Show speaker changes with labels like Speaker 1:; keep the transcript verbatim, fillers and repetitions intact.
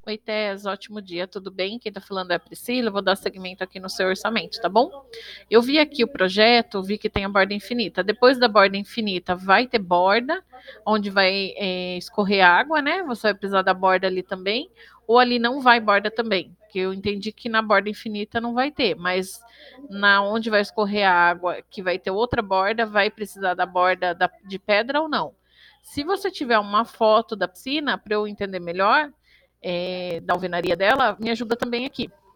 Speaker 1: Oi, Tess, ótimo dia, tudo bem? Quem tá falando é a Priscila, eu vou dar seguimento aqui no seu orçamento, tá bom? Eu vi aqui o projeto, vi que tem a borda infinita. Depois da borda infinita, vai ter borda, onde vai é, escorrer água, né? Você vai precisar da borda ali também, ou ali não vai borda também, porque eu entendi que na borda infinita não vai ter, mas na onde vai escorrer a água, que vai ter outra borda, vai precisar da borda da, de pedra ou não? Se você tiver uma foto da piscina, para eu entender melhor, é, da alvenaria dela, me ajuda também aqui.